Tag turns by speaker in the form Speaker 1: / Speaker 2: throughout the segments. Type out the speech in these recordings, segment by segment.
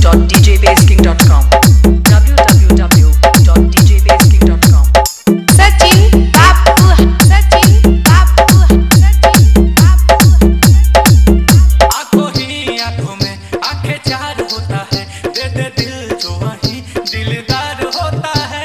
Speaker 1: www.djbasking.com www.djbasking.com
Speaker 2: Sachin बापू सचिन बापू सचिन बापू
Speaker 3: आंखों ही आंखों में आंखें चार होता है दे दे दिल जो वही दिलदार होता है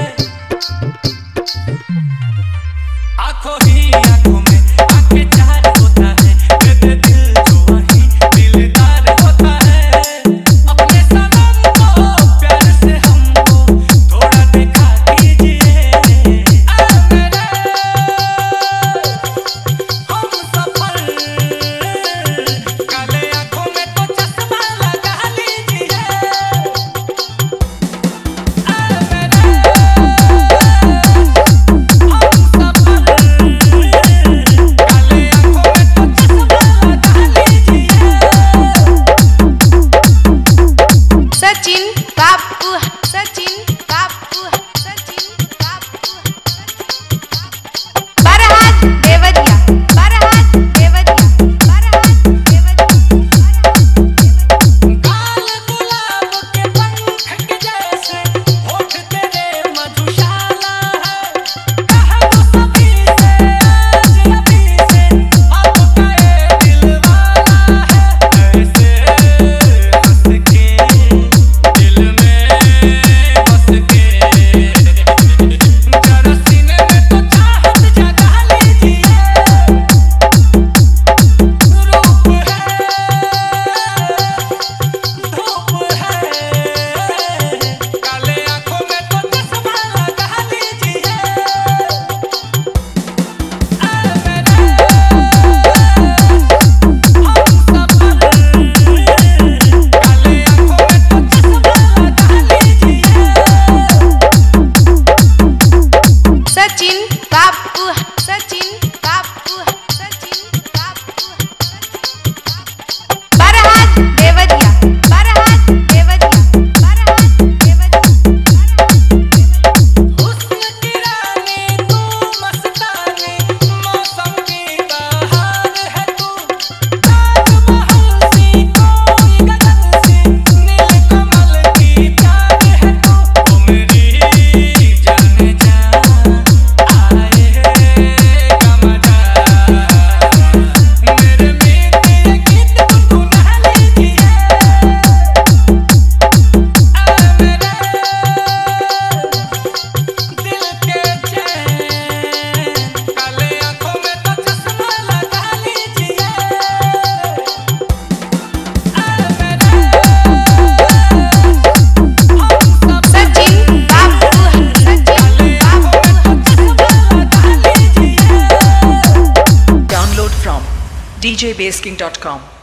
Speaker 3: आंखों ही आंखों में आंखें चार होता है दे दे दिल जो वही दिलदार होता है अपने सनम को प्यार से हमको थोड़ा देखा कीजिए आ मेरे हम सफर काले आंखों में तो चश्मा लगा लीजिए आ मेरे हम सफर काले आंखों में तो चश्मा लगा लीजिए
Speaker 2: सचिन बापू सचिन बापू सचिन बापू बरहात देवरिया बरहात देवरिया बरहात देवरिया
Speaker 3: काल गुलाब के पंख के जैसे होठ तेरे मधुशाला है कहा तो सभी से आज अभी से आपका ये दिल वाला है ऐसे हंस के दिल में बस के जरा सीने में तो चाहत जगा लीजिए रूप है धूप है काले आंखों में तो चश्मा लगा लीजिए आ मेरे हम सफर काले आंखों में तो चश्मा लगा लीजिए
Speaker 2: सचिन बापू सचिन बापू सचिन बापू बरहात देवरिया बरहात देवरिया बरहात देवरिया
Speaker 3: हुस्न की रानी तू मस्तानी मौसम की बहार है तू ताजमहल सी कोई गगन सी नीलकमल की प्यार है तू ओ मेरी जाने जा आए का मजा मेरे मीठे गीत गुनगुना लीजिए आ मेरे दिल के चैन काले आंखों में तो चश्मा लगा लीजिए आ मेरे हम सब
Speaker 2: सचिन बापू सचिन बापू
Speaker 3: चश्मा लगा लीजिए
Speaker 1: Download from djbasking.com